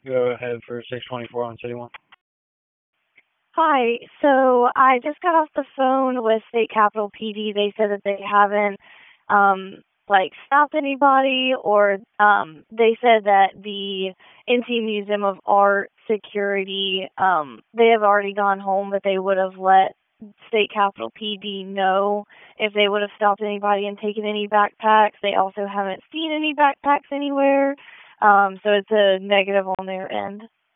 Go ahead for 624 on City 1. Hi. So I just got off the phone with State Capitol PD. They said that they haven't stopped anybody, or they said that the NC Museum of Art security they have already gone home, but they would have let State Capitol PD know if they would have stopped anybody and taken any backpacks. They also haven't seen any backpacks anywhere. So it's a negative on their end.